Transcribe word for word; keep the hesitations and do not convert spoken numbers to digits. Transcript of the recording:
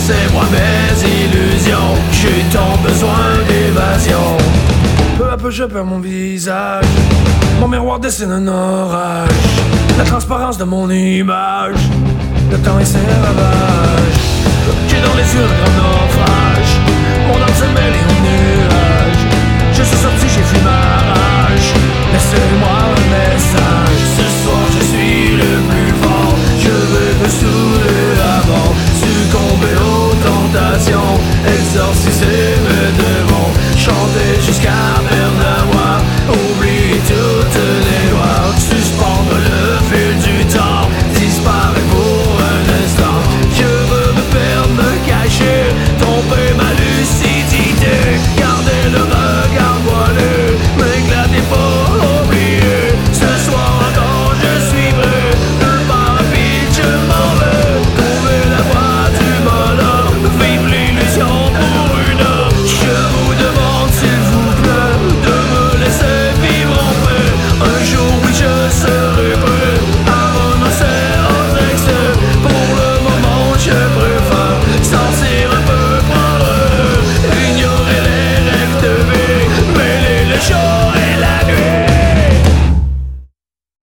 c'est moi mes illusions, j'ai tant besoin d'évasion. Peu à peu je perds mon visage, mon miroir dessine un orage, la transparence de mon image, le temps et ses ravages. J'ai dans les yeux un grand naufrage, mon âme se mêle au nuage. Je suis sorti, j'ai fui ma rage, laissez-moi un message. Ce soir je suis le plus fort, je veux me saouler avant, succomber aux tentations, exorciser